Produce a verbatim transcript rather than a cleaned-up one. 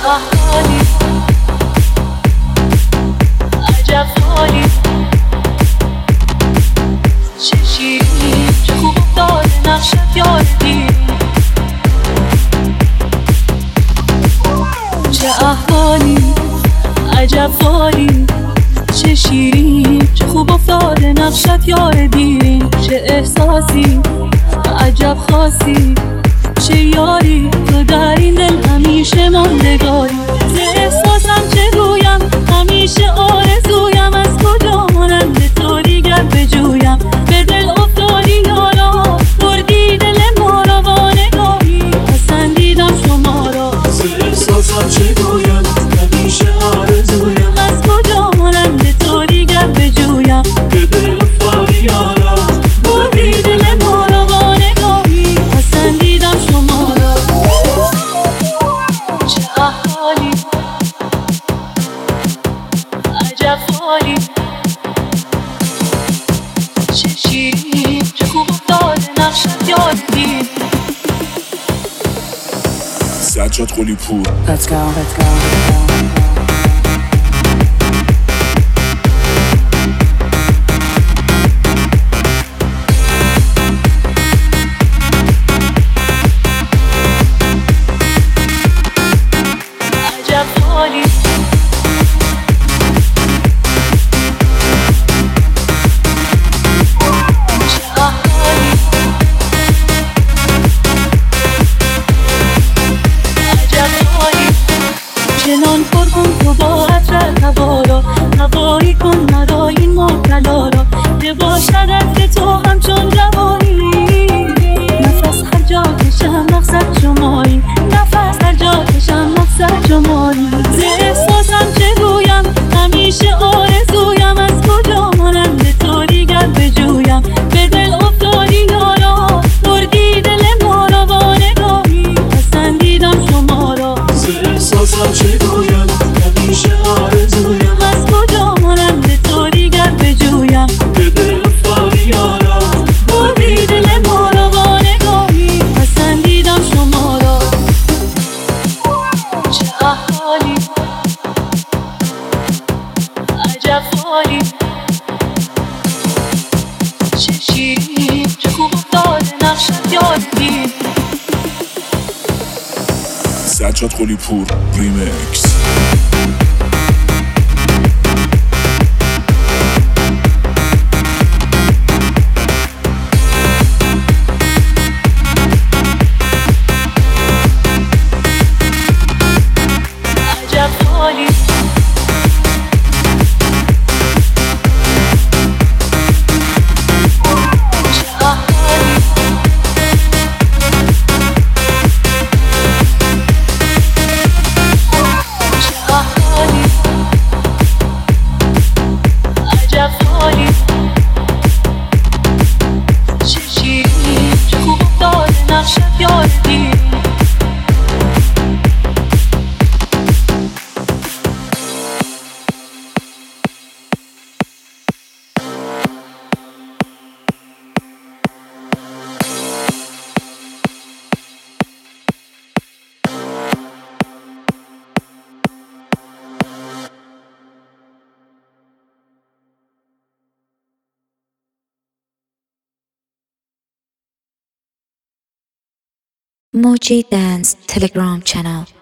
حالی عجب حالی چه شیرین چه خوب افتاده نقشت یادی چه احوالی عجب حالی چه شیرین چه خوب افتاده نقشت یادی چه احساسی عجب خاصی چه یاری تو در این دل همیشه ماندگاری ز احساسم چه گویم همیشه آرزویم از کجا مانند تو دیگر بجویم به دل افتادی یارا بردی دل ما را با نگاهی پسندیدم شما را ز احساسم چه گویم همیشه آرزویم از کجا مانند تو دیگر بجویم به دل افتادی یارا بردی دل ما را با نگاهی پسندیدم شما را چه احوالی عجب حالی چه شیرین چه خوب افتاده نقشت یادی سجاد قلی پور. Let's go, let's go, let's go. عجب حالی چه احوالی عجب حالی چنان پر کن تو با عطر هوا را هوایی کن مرا این مبتلا را که باشد عطر تو همچون جوانی نفس هر جا کشم مقصد شمایی نفس هر جا کشم مقصد شمایی ز احساسم چه گویم همیشه آرزویم از کجا مانند تو دیگر بجویم به دل افتادی یارا بردی دل ما را با نگاهی پسندیدم شما را ز احساسم چه گویم همیشه آرزویم از کجا مانند تو دیگر بجویم به دل افتادی یارا بردی دل ما را با نگاهی پسندیدم شما را چه احوالی عجب حالی چه شیرین چه خوب افتاده نقشت یادی سجاد قلی پور ریمیکس. عجب حالی چه احوالی چه احوالی عجب حالی چه شیرین چه خوب افتاده نقشت یادی Moji Dance Telegram channel.